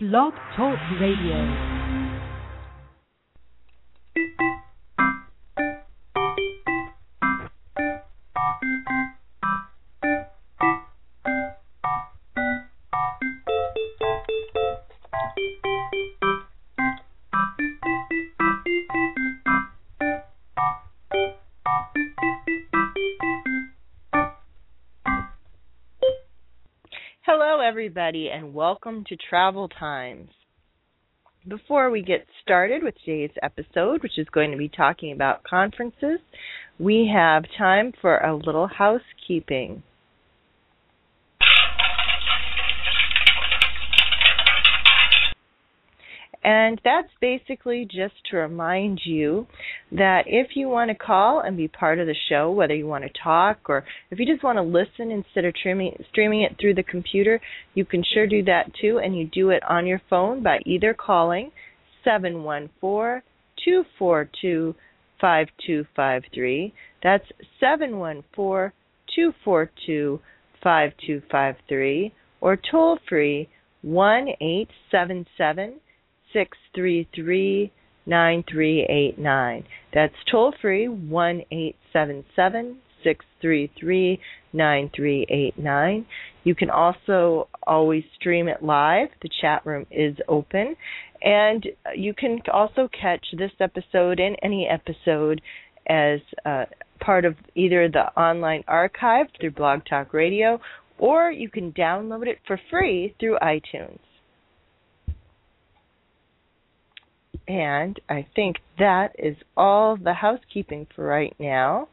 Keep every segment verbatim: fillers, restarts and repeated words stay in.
Blog Talk Radio. Hello, everybody, and welcome to Travel Times. Before we get started with today's episode, which is going to be talking about conferences, we have time for a little housekeeping. And that's basically just to remind you that if you want to call and be part of the show, whether you want to talk or if you just want to listen instead of streaming, streaming it through the computer, you can sure do that too, and you do it on your phone by either calling seven one four, two four two, five two five three. That's seven one four, two four two, five two five three, or toll free one eight seven seven, six three three, nine three eight nine. That's toll free one eight seven seven, six three three, nine three eight nine. You can also always stream it live. The chat room is open. And you can also catch this episode and any episode as uh, part of either the online archive through Blog Talk Radio, or you can download it for free through iTunes. And I think that is all the housekeeping for right now.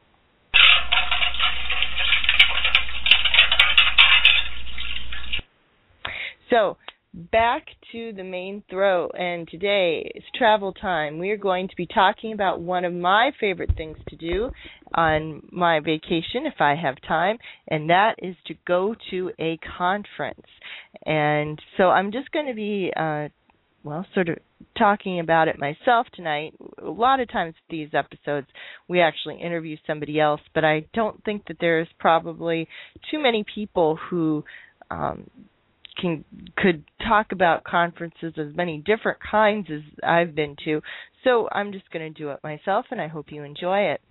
So, back to the main throw, and today is travel time. We are going to be talking about one of my favorite things to do on my vacation, if I have time, and that is to go to a conference. And so I'm just going to be uh, well, sort of talking about it myself tonight. A lot of times these episodes, we actually interview somebody else, but I don't think that there's probably too many people who um, can could talk about conferences as many different kinds as I've been to. So I'm just going to do it myself, and I hope you enjoy it.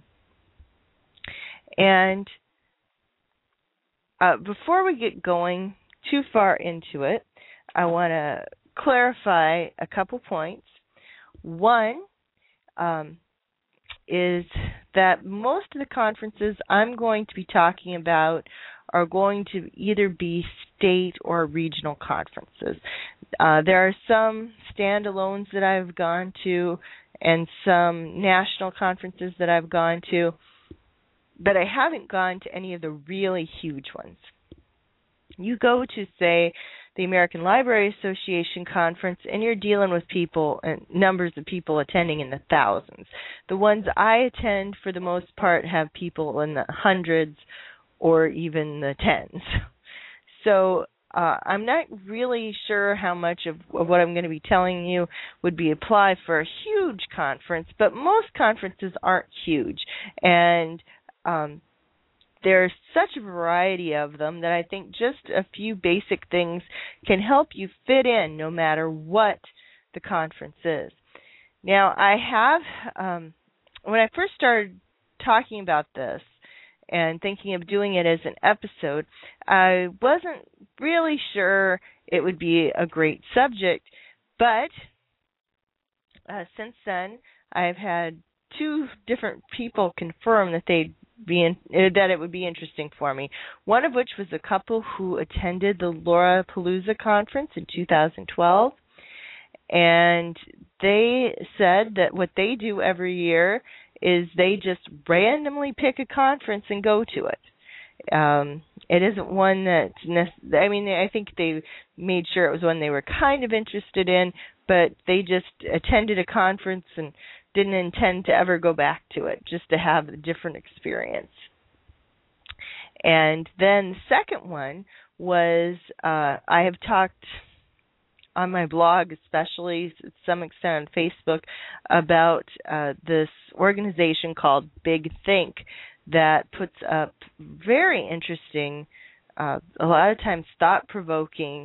And uh, before we get going too far into it, I want to clarify a couple points. One um, is that most of the conferences I'm going to be talking about are going to either be state or regional conferences. Uh, there are some standalones that I've gone to and some national conferences that I've gone to, but I haven't gone to any of the really huge ones. You go to, say, the American Library Association conference, and you're dealing with people and numbers of people attending in the thousands. The ones I attend, for the most part, have people in the hundreds or even the tens. So uh, I'm not really sure how much of, of what I'm going to be telling you would be applied for a huge conference, but most conferences aren't huge, and um, there's such a variety of them that I think just a few basic things can help you fit in no matter what the conference is. Now, I have, um, when I first started talking about this and thinking of doing it as an episode, I wasn't really sure it would be a great subject, but uh, since then I've had two different people confirm that they'd Be in, that it would be interesting for me. One of which was a couple who attended the Lollapalooza conference in two thousand twelve, and they said that what they do every year is they just randomly pick a conference and go to it. Um, it isn't one that, I mean, I think they made sure it was one they were kind of interested in, but they just attended a conference and didn't intend to ever go back to it, just to have a different experience. And then the second one was, uh, I have talked on my blog, especially to some extent on Facebook, about uh, this organization called Big Think that puts up very interesting, uh, a lot of times thought-provoking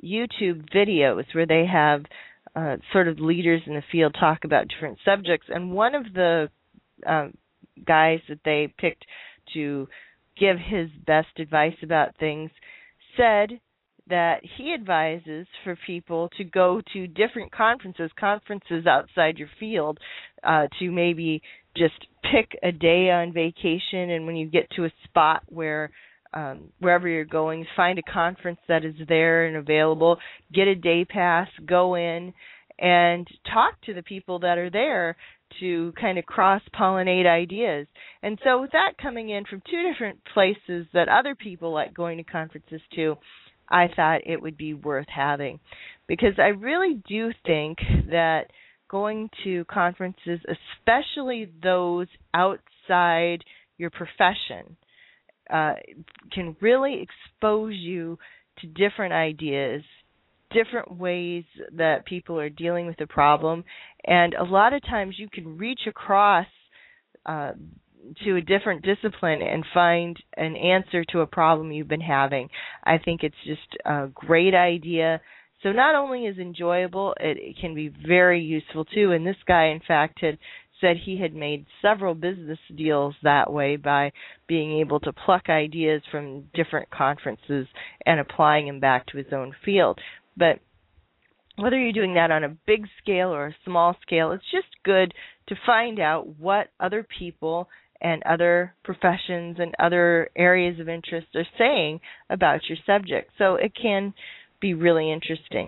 YouTube videos where they have uh, sort of leaders in the field talk about different subjects. And one of the um, guys that they picked to give his best advice about things said that he advises for people to go to different conferences, conferences outside your field, uh, to maybe just pick a day on vacation, and when you get to a spot where um, wherever you're going, find a conference that is there and available, get a day pass, go in, and talk to the people that are there to kind of cross-pollinate ideas. And so with that coming in from two different places that other people like going to conferences to, I thought it would be worth having, because I really do think that going to conferences, especially those outside your profession, uh, can really expose you to different ideas, different ways that people are dealing with the problem, and a lot of times you can reach across uh, to a different discipline and find an answer to a problem you've been having. I think it's just a great idea. So not only is enjoyable, it, it can be very useful too. And this guy, in fact, had said he had made several business deals that way by being able to pluck ideas from different conferences and applying them back to his own field. But whether you're doing that on a big scale or a small scale, it's just good to find out what other people and other professions and other areas of interest are saying about your subject. So it can be really interesting.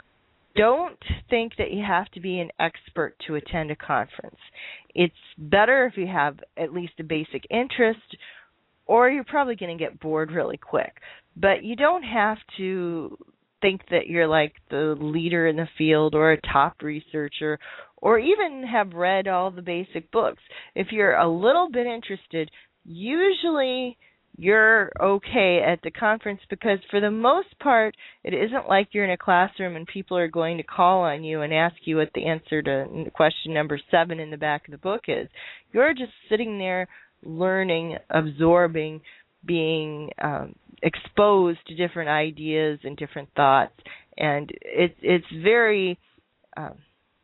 Don't think that you have to be an expert to attend a conference. It's better if you have at least a basic interest, or you're probably going to get bored really quick. But you don't have to think that you're like the leader in the field or a top researcher, or even have read all the basic books. If you're a little bit interested, usually you're okay at the conference, because for the most part, it isn't like you're in a classroom and people are going to call on you and ask you what the answer to question number seven in the back of the book is. You're just sitting there learning, absorbing, being um, exposed to different ideas and different thoughts, and it, it's very um,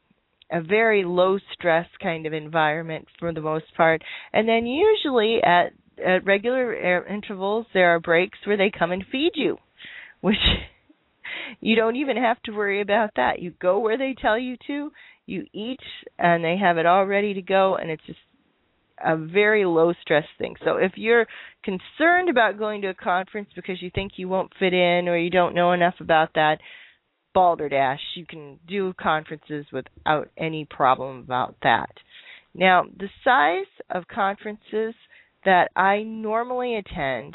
a very low stress kind of environment for the most part. And then usually at at regular intervals there are breaks where they come and feed you, which you don't even have to worry about that. You go where they tell you to, you eat, and they have it all ready to go, and it's just a very low-stress thing. So if you're concerned about going to a conference because you think you won't fit in or you don't know enough about that, balderdash, you can do conferences without any problem about that. Now, the size of conferences that I normally attend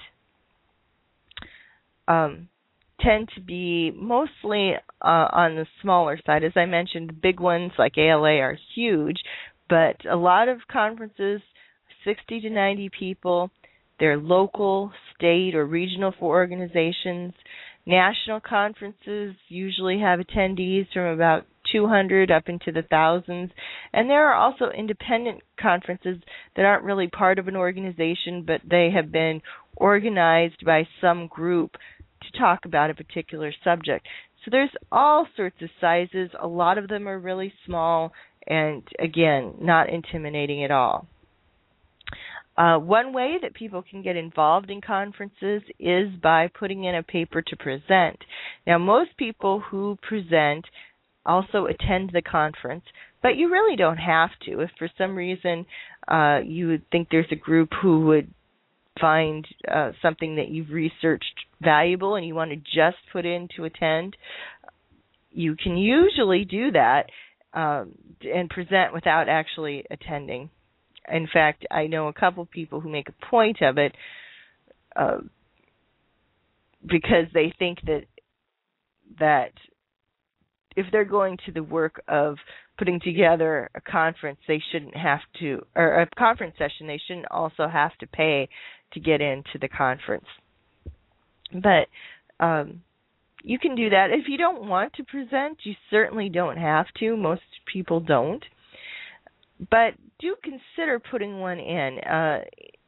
um, tend to be mostly uh, on the smaller side. As I mentioned, the big ones like A L A are huge, but a lot of conferences, sixty to ninety people, they're local, state, or regional for organizations. National conferences usually have attendees from about two hundred up into the thousands. And there are also independent conferences that aren't really part of an organization, but they have been organized by some group to talk about a particular subject. So there's all sorts of sizes. A lot of them are really small and, again, not intimidating at all. Uh, one way that people can get involved in conferences is by putting in a paper to present. Now, most people who present also attend the conference, but you really don't have to. If for some reason uh, you would think there's a group who would find uh, something that you've researched valuable and you want to just put in to attend, you can usually do that um, and present without actually attending. In fact, I know a couple people who make a point of it uh, because they think that that if they're going to the work of putting together a conference, they shouldn't have to, or a conference session, they shouldn't also have to pay to get into the conference. But um, you can do that. If you don't want to present, you certainly don't have to. Most people don't. But do consider putting one in. Uh,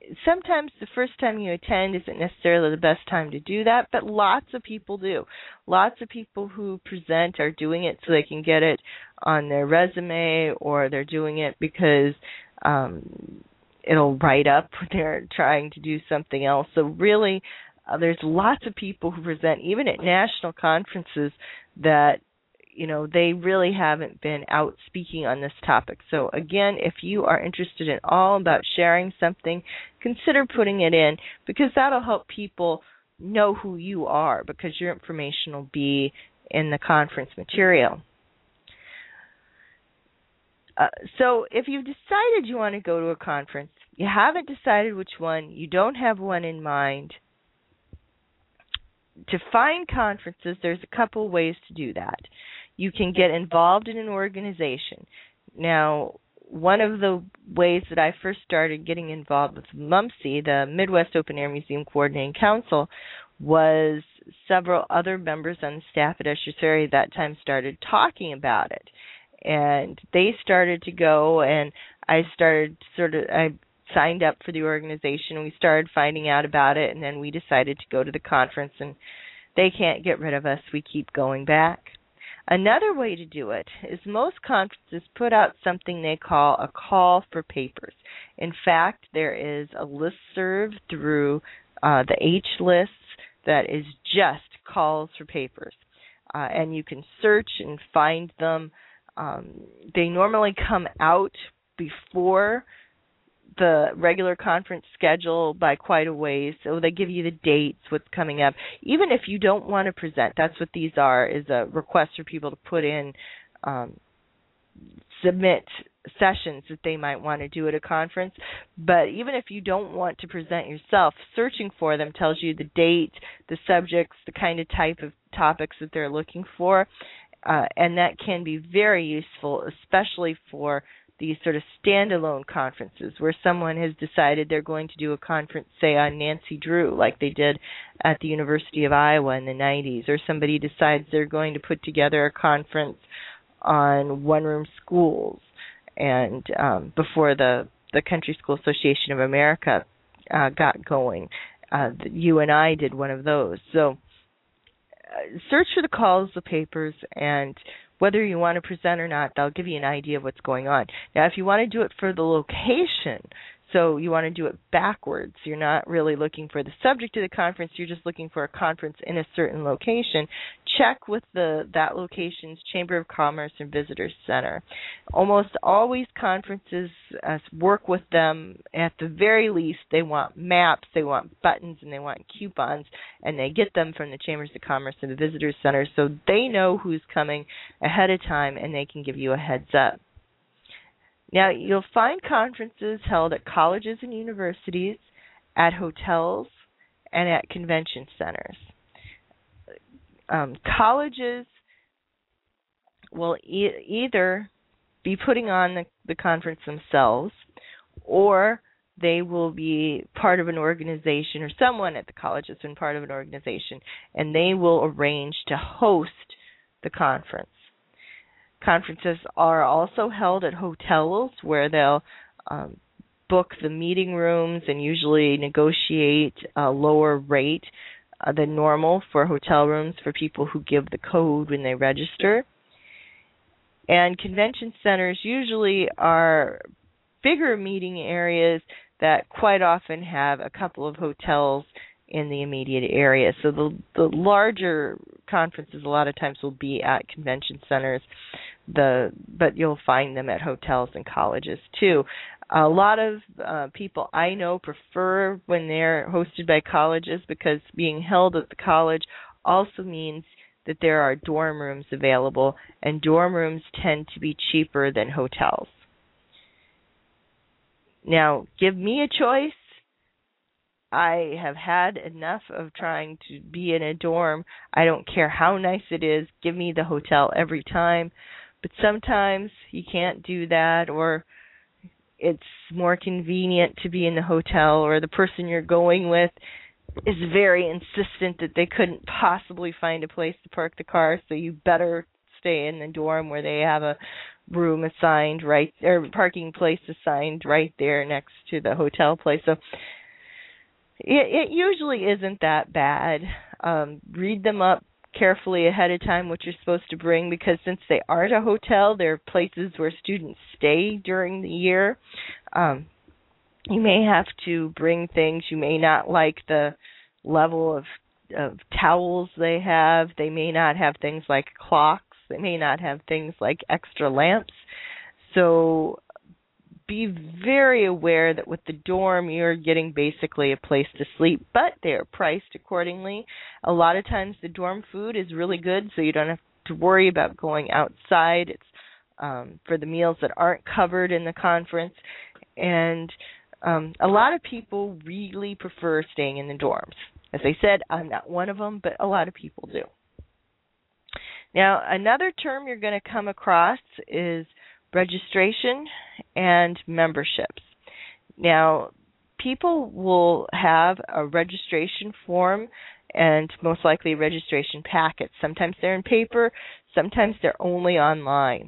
sometimes the first time you attend isn't necessarily the best time to do that, but lots of people do. Lots of people who present are doing it so they can get it on their resume, or they're doing it because um, it'll write up when they're trying to do something else. So really, uh, there's lots of people who present, even at national conferences, that you know, they really haven't been out speaking on this topic. So again, if you are interested at all about sharing something, consider putting it in, because that'll help people know who you are, because your information will be in the conference material. Uh, so if you've decided you want to go to a conference, you haven't decided which one, you don't have one in mind, to find conferences, there's a couple ways to do that. You can get involved in an organization. Now, one of the ways that I first started getting involved with MUMSI, the Midwest Open Air Museum Coordinating Council, was several other members on the staff at Usher Ferry at that time started talking about it. And they started to go, and I started sort of, I signed up for the organization, and we started finding out about it, and then we decided to go to the conference, and they can't get rid of us. We keep going back. Another way to do it is most conferences put out something they call a call for papers. In fact, there is a listserv through uh, the H lists that is just calls for papers. Uh, and you can search and find them. Um, they normally come out before the regular conference schedule by quite a ways, so they give you the dates, what's coming up. Even if you don't want to present, that's what these are, is a request for people to put in, um, submit sessions that they might want to do at a conference. But even if you don't want to present yourself, searching for them tells you the date, the subjects, the kind of type of topics that they're looking for, uh, and that can be very useful, especially for these sort of standalone conferences where someone has decided they're going to do a conference, say, on Nancy Drew, like they did at the University of Iowa in the nineties, or somebody decides they're going to put together a conference on one-room schools, and um, before the, the Country School Association of America uh, got going. Uh, you and I did one of those. So uh, search for the calls, the papers, and whether you want to present or not, they'll give you an idea of what's going on. Now, if you want to do it for the location, so you want to do it backwards, you're not really looking for the subject of the conference, you're just looking for a conference in a certain location, check with the that location's Chamber of Commerce and Visitors Center. Almost always conferences uh, work with them. At the very least, they want maps, they want buttons, and they want coupons, and they get them from the Chambers of Commerce and the Visitors Center, so they know who's coming ahead of time, and they can give you a heads up. Now, you'll find conferences held at colleges and universities, at hotels, and at convention centers. Um, colleges will e- either be putting on the, the conference themselves, or they will be part of an organization, or someone at the college has been part of an organization, and they will arrange to host the conference. Conferences are also held at hotels where they'll um, book the meeting rooms and usually negotiate a lower rate uh, than normal for hotel rooms for people who give the code when they register. And convention centers usually are bigger meeting areas that quite often have a couple of hotels in the immediate area. So the the larger conferences a lot of times will be at convention centers, the but you'll find them at hotels and colleges too. A lot of uh, people I know prefer when they're hosted by colleges, because being held at the college also means that there are dorm rooms available, and dorm rooms tend to be cheaper than hotels. Now, give me a choice. I have had enough of trying to be in a dorm. I don't care how nice it is. Give me the hotel every time. But sometimes you can't do that, or it's more convenient to be in the hotel, or the person you're going with is very insistent that they couldn't possibly find a place to park the car, so you better stay in the dorm where they have a room assigned right, or parking place assigned right there next to the hotel place. So it, it usually isn't that bad. Um, read them up carefully ahead of time what you're supposed to bring, because since they aren't a hotel, they're places where students stay during the year. Um, you may have to bring things. You may not like the level of, of towels they have. They may not have things like clocks. They may not have things like extra lamps. So be very aware that with the dorm, you're getting basically a place to sleep, but they're priced accordingly. A lot of times the dorm food is really good, so you don't have to worry about going outside. It's um, for the meals that aren't covered in the conference. And um, a lot of people really prefer staying in the dorms. As I said, I'm not one of them, but a lot of people do. Now, another term you're going to come across is registration and memberships. Now, people will have a registration form and most likely a registration packet. Sometimes they're in paper, sometimes they're only online.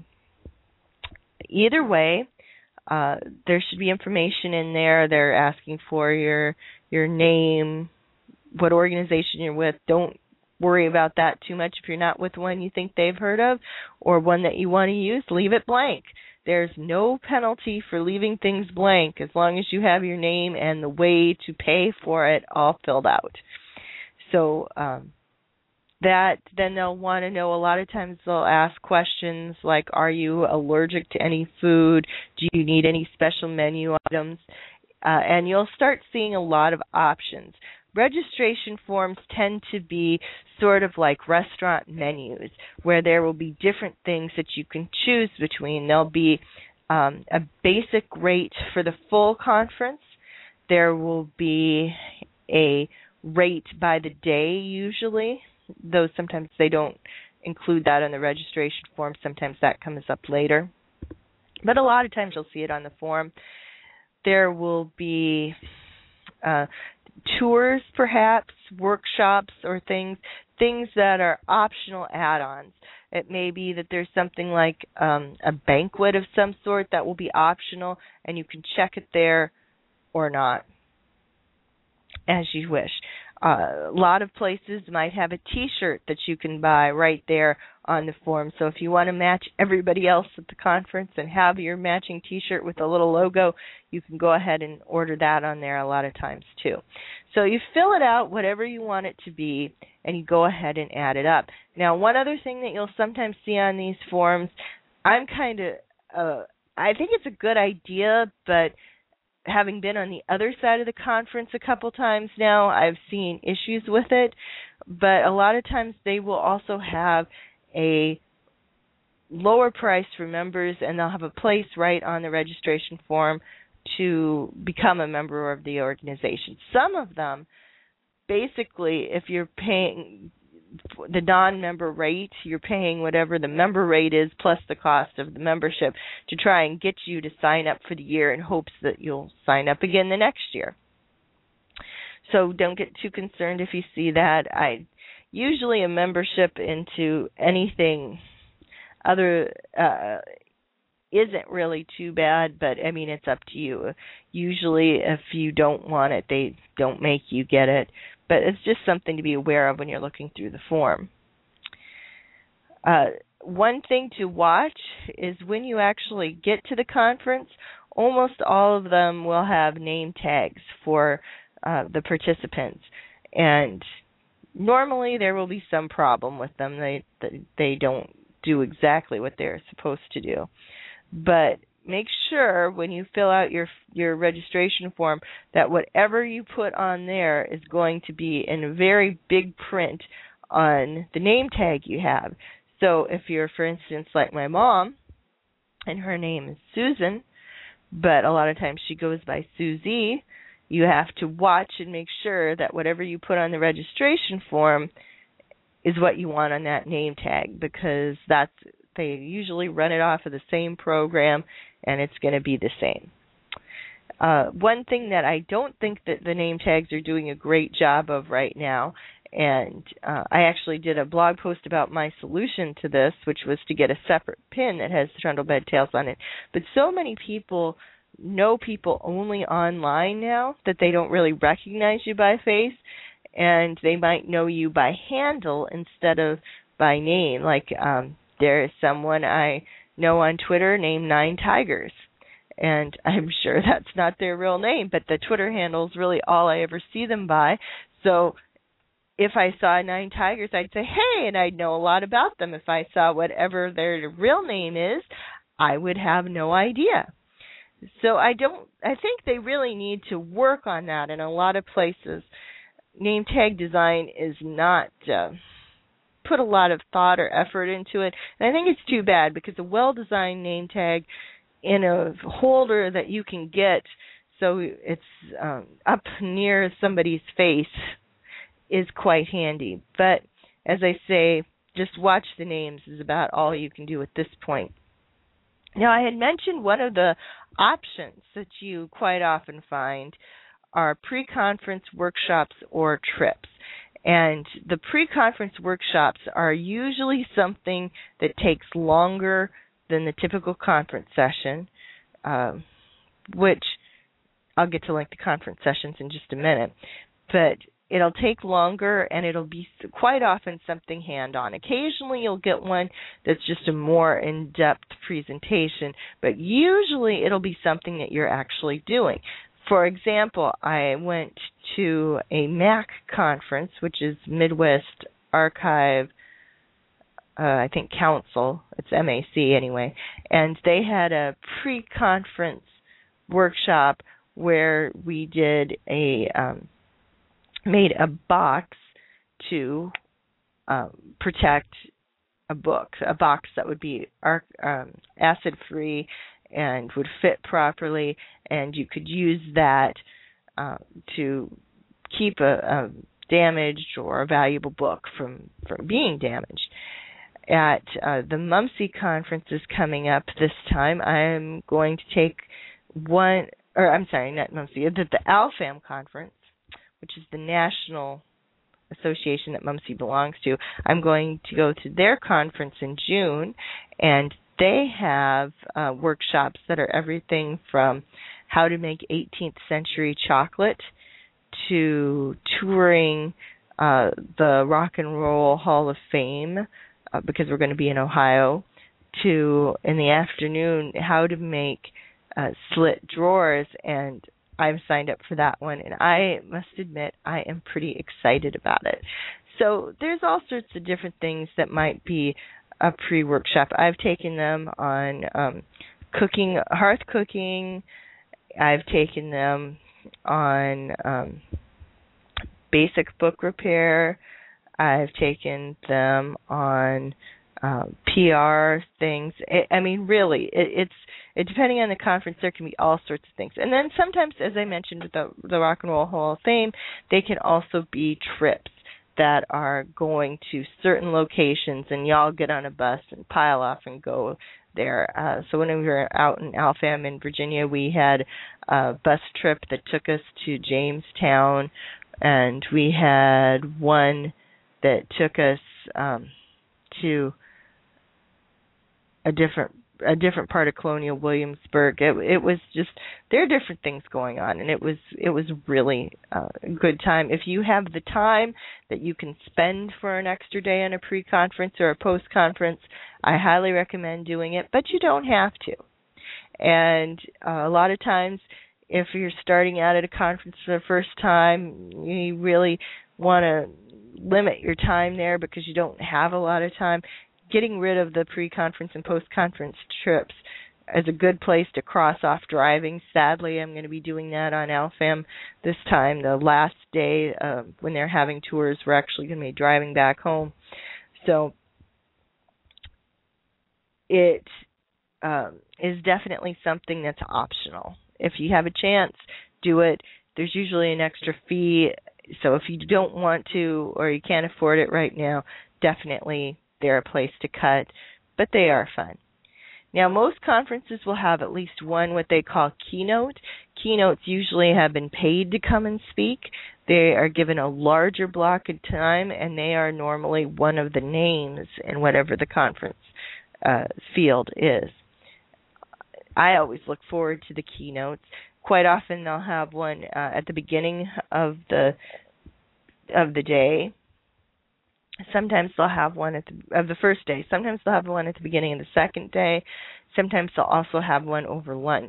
Either way, uh, there should be information in there. They're asking for your your name, what organization you're with. Don't worry about that too much. If you're not with one you think they've heard of or one that you want to use, leave it blank. There's no penalty for leaving things blank as long as you have your name and the way to pay for it all filled out. So um, that then they'll want to know, a lot of times they'll ask questions like, are you allergic to any food? Do you need any special menu items? Uh, and you'll start seeing a lot of options. Registration forms tend to be sort of like restaurant menus where there will be different things that you can choose between. There'll be um, a basic rate for the full conference. There will be a rate by the day usually, though sometimes they don't include that on the registration form. Sometimes that comes up later. But a lot of times you'll see it on the form. There will be uh, tours, perhaps, workshops or things, things that are optional add-ons. It may be that there's something like um, a banquet of some sort that will be optional, and you can check it there or not, as you wish. Uh, a lot of places might have a T-shirt that you can buy right there on the form. So if you want to match everybody else at the conference and have your matching T-shirt with a little logo, you can go ahead and order that on there a lot of times too. So you fill it out whatever you want it to be, and you go ahead and add it up. Now, one other thing that you'll sometimes see on these forms, I'm kind of, uh, I think it's a good idea, but having been on the other side of the conference a couple times now, I've seen issues with it. But a lot of times they will also have a lower price for members, and they'll have a place right on the registration form to become a member of the organization. Some of them, basically, if you're paying the non-member rate, you're paying whatever the member rate is plus the cost of the membership to try and get you to sign up for the year in hopes that you'll sign up again the next year. So don't get too concerned if you see that. I usually a membership into anything other uh, isn't really too bad, but I mean, it's up to you. Usually if you don't want it, they don't make you get it. But it's just something to be aware of when you're looking through the form. Uh, one thing to watch is when you actually get to the conference, almost all of them will have name tags for uh, the participants. And normally there will be some problem with them. They they don't do exactly what they're supposed to do. But make sure when you fill out your your registration form that whatever you put on there is going to be in a very big print on the name tag you have. So if you're, for instance, like my mom, and her name is Susan, but a lot of times she goes by Susie, you have to watch and make sure that whatever you put on the registration form is what you want on that name tag, because that's they usually run it off of the same program, and it's going to be the same. Uh, one thing that I don't think that the name tags are doing a great job of right now, And uh, I actually did a blog post about my solution to this, which was to get a separate pin that has trundlebed tails on it. But so many people know people only online now that they don't really recognize you by face, and they might know you by handle instead of by name. Like um, there is someone I know on Twitter named Nine Tigers, and I'm sure that's not their real name, but the Twitter handle is really all I ever see them by. So if I saw Nine Tigers, I'd say, hey, and I'd know a lot about them. If I saw whatever their real name is, I would have no idea. So I don't, I think they really need to work on that in a lot of places. Name tag design is not uh, put a lot of thought or effort into it. And I think it's too bad, because a well-designed name tag in a holder that you can get so it's um, up near somebody's face is quite handy. But as I say, just watch the names is about all you can do at this point. Now, I had mentioned one of the options that you quite often find are pre-conference workshops or trips. And the pre-conference workshops are usually something that takes longer than the typical conference session, uh, which I'll get to link the conference sessions in just a minute. But it'll take longer, and it'll be quite often something hand-on. Occasionally you'll get one that's just a more in-depth presentation, but usually it'll be something that you're actually doing. For example, I went to a M A C conference, which is Midwest Archive, uh, I think Council, it's M A C anyway, and they had a pre-conference workshop where we did a um, made a box to um, protect a book, a box that would be um, acid-free and would fit properly, and you could use that uh, to keep a, a damaged or a valuable book from, from being damaged. At uh, the Mumsy conference is coming up this time. I'm going to take one, or I'm sorry, not Mumsy, the, the ALFAM conference, which is the national association that Mumsy belongs to. I'm going to go to their conference in June, and they have uh, workshops that are everything from how to make eighteenth century chocolate to touring uh, the Rock and Roll Hall of Fame, uh, because we're going to be in Ohio, to, in the afternoon, how to make uh, slit drawers, and I've signed up for that one, and I must admit I am pretty excited about it. So there's all sorts of different things that might be a pre-workshop. I've taken them on um, cooking, hearth cooking. I've taken them on um, basic book repair. I've taken them on uh, P R things. It, I mean, really, it, it's it, depending on the conference, there can be all sorts of things. And then sometimes, as I mentioned with the, the Rock and Roll Hall of Fame, they can also be trips that are going to certain locations, and y'all get on a bus and pile off and go there. Uh, so when we were out in ALFAM in Virginia, we had a bus trip that took us to Jamestown, and we had one that took us um, to a different a different part of Colonial Williamsburg. It, it was just, there are different things going on, and it was it was really uh, a good time. If you have the time that you can spend for an extra day on a pre-conference or a post-conference, I highly recommend doing it, but you don't have to. And uh, a lot of times, if you're starting out at a conference for the first time, you really want to limit your time there because you don't have a lot of time. Getting rid of the pre-conference and post-conference trips is a good place to cross off driving. Sadly, I'm going to be doing that on ALFAM this time. The last day uh, when they're having tours, we're actually going to be driving back home. So it um, is definitely something that's optional. If you have a chance, do it. There's usually an extra fee. So if you don't want to or you can't afford it right now, definitely they're a place to cut, but they are fun. Now, most conferences will have at least one what they call keynote. Keynotes usually have been paid to come and speak. They are given a larger block of time, and they are normally one of the names in whatever the conference uh, field is. I always look forward to the keynotes. Quite often they'll have one uh, at the beginning of the of the day. Sometimes they'll have one at the, of the first day. Sometimes they'll have one at the beginning of the second day. Sometimes they'll also have one over lunch.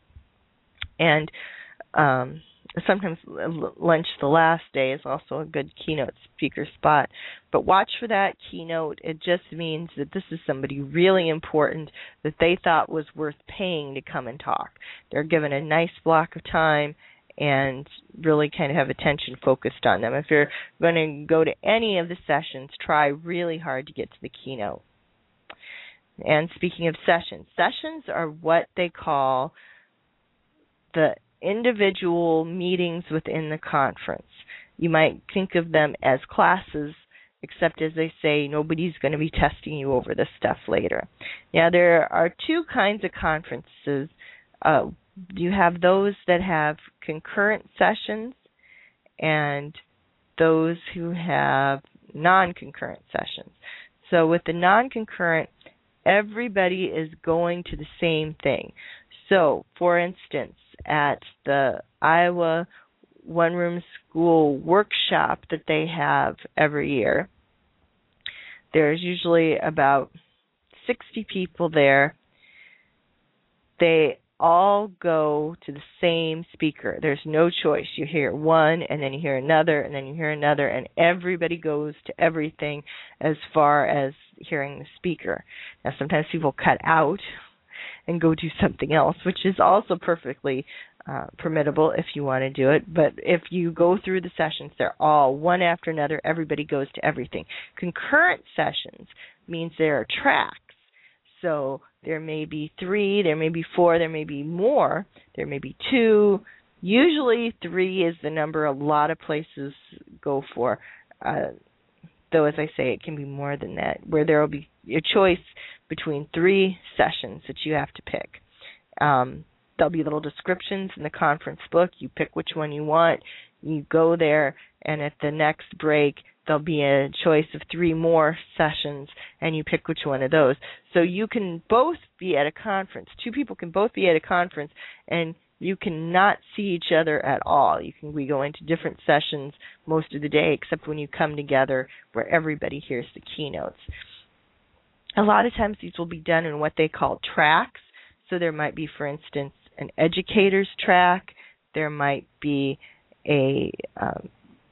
And um, sometimes lunch the last day is also a good keynote speaker spot. But watch for that keynote. It just means that this is somebody really important that they thought was worth paying to come and talk. They're given a nice block of time and really kind of have attention focused on them. If you're going to go to any of the sessions, try really hard to get to the keynote. And speaking of sessions, sessions are what they call the individual meetings within the conference. You might think of them as classes, except as they say, nobody's going to be testing you over this stuff later. Now, there are two kinds of conferences. Uh, you have those that have concurrent sessions and those who have non-concurrent sessions. So with the non-concurrent, everybody is going to the same thing. So, for instance, at the Iowa One Room School workshop that they have every year, there's usually about sixty people there. They all go to the same speaker. There's no choice. You hear one, and then you hear another, and then you hear another, and everybody goes to everything as far as hearing the speaker. Now, sometimes people cut out and go do something else, which is also perfectly uh, permittable if you want to do it. But if you go through the sessions, they're all one after another. Everybody goes to everything. Concurrent sessions means there are tracks. So there may be three, there may be four, there may be more, there may be two. Usually three is the number a lot of places go for. Uh, though, as I say, it can be more than that, where there will be a choice between three sessions that you have to pick. Um, there'll be little descriptions in the conference book. You pick which one you want. You go there, and at the next break, there'll be a choice of three more sessions, and you pick which one of those. So you can both be at a conference. Two people can both be at a conference, and you cannot see each other at all. You can we go into different sessions most of the day, except when you come together where everybody hears the keynotes. A lot of times these will be done in what they call tracks. So there might be, for instance, an educator's track. There might be a um,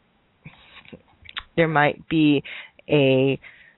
there might be a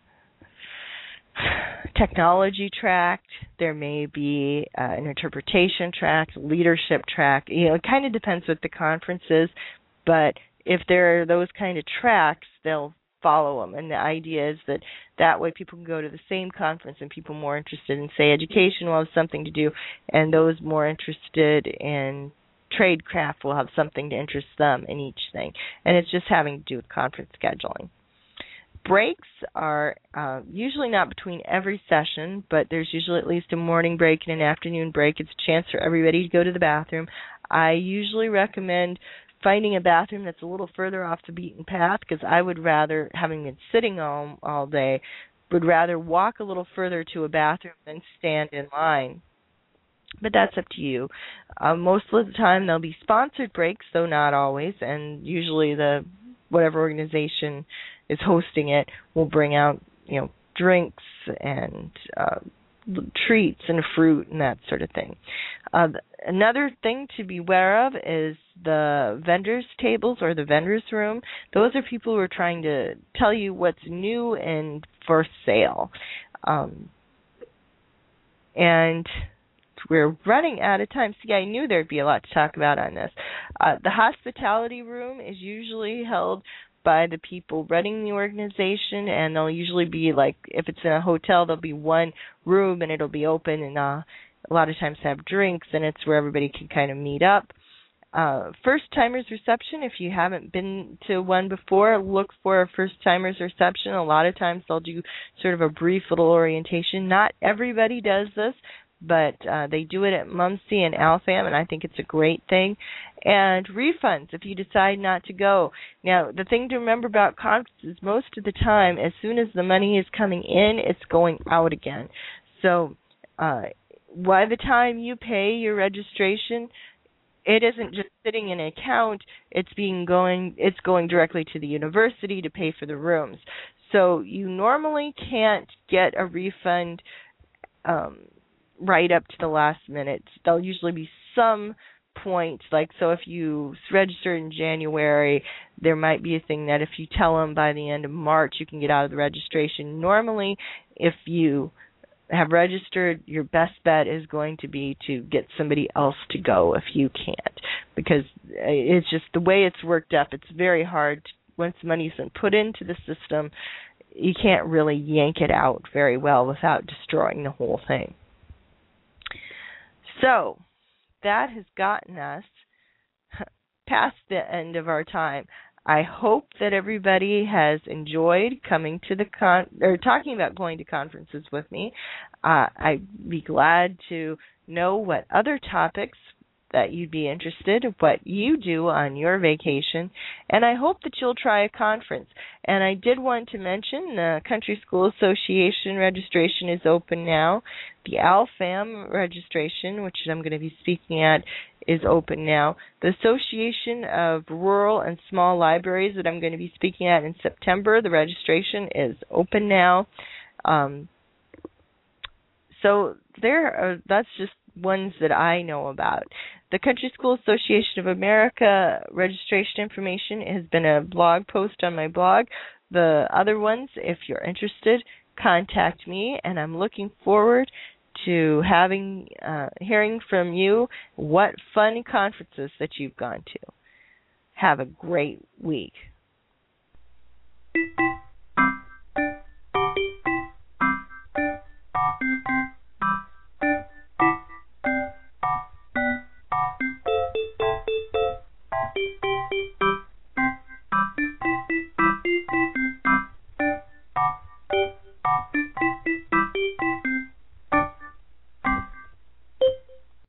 technology track. There may be uh, an interpretation track, leadership track. You know, it kind of depends what the conference is, but if there are those kind of tracks, they'll follow them. And the idea is that that way people can go to the same conference, and people more interested in, say, education will have something to do, and those more interested in tradecraft will have something to interest them in each thing. And it's just having to do with conference scheduling. Breaks are uh, usually not between every session, but there's usually at least a morning break and an afternoon break. It's a chance for everybody to go to the bathroom. I usually recommend finding a bathroom that's a little further off the beaten path, because I would rather, having been sitting all, all day, would rather walk a little further to a bathroom than stand in line. But that's up to you. Uh, most of the time there'll be sponsored breaks, though not always, and usually the whatever organization is hosting it will bring out, you know, drinks and uh, treats and fruit and that sort of thing. Uh, another thing to be aware of is the vendors tables or the vendors room. Those are people who are trying to tell you what's new and for sale. Um, and we're running out of time. See, I knew there'd be a lot to talk about on this. Uh, the hospitality room is usually held by the people running the organization, and they'll usually be like, if it's in a hotel, there'll be one room and it'll be open, and uh, a lot of times have drinks, and it's where everybody can kind of meet up. Uh, first-timers reception, if you haven't been to one before, look for a first-timers reception. A lot of times they'll do sort of a brief little orientation. Not everybody does this, but uh, they do it at Mumsy and Alfam, and I think it's a great thing. And refunds if you decide not to go. Now, the thing to remember about conferences, most of the time, as soon as the money is coming in, it's going out again. So uh, by the time you pay your registration, it isn't just sitting in an account, it's being going it's going directly to the university to pay for the rooms. So you normally can't get a refund um, right up to the last minute. There'll usually be some point, like, so if you register in January, there might be a thing that if you tell them by the end of March you can get out of the registration. Normally, if you have registered, your best bet is going to be to get somebody else to go if you can't, because it's just the way it's worked up. It's very hard to, once money's been put into the system, you can't really yank it out very well without destroying the whole thing. So that has gotten us past the end of our time. I hope that everybody has enjoyed coming to the con or talking about going to conferences with me. Uh, I'd be glad to know what other topics that you'd be interested in, what you do on your vacation, and I hope that you'll try a conference. And I did want to mention the Country School Association registration is open now. The ALFAM registration, which I'm going to be speaking at, is open now. The Association of Rural and Small Libraries that I'm going to be speaking at in September, the registration is open now. Um, so there are, that's just ones that I know about. The Country School Association of America registration information has been a blog post on my blog. The other ones, if you're interested, contact me, and I'm looking forward to having uh, hearing from you what fun conferences that you've gone to. Have a great week.